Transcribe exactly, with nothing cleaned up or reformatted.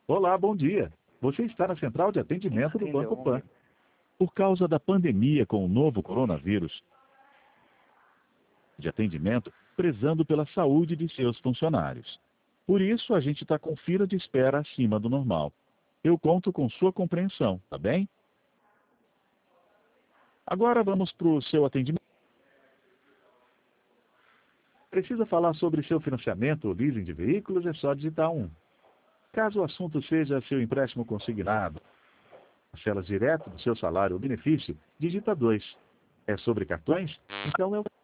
Olá, bom dia. Você está na central de atendimento do Banco Pan. Entendeu? Por causa da pandemia com o novo coronavírus, de atendimento, prezando pela saúde de seus funcionários. Por isso, a gente está com fila de espera acima do normal. Eu conto com sua compreensão, tá bem? Agora vamos para o seu atendimento. Precisa falar sobre seu financiamento ou leasing de veículos? É só digitar um. Caso o assunto seja seu empréstimo consignado, parcelas direto do seu salário ou benefício, digita dois. É sobre cartões? Então é o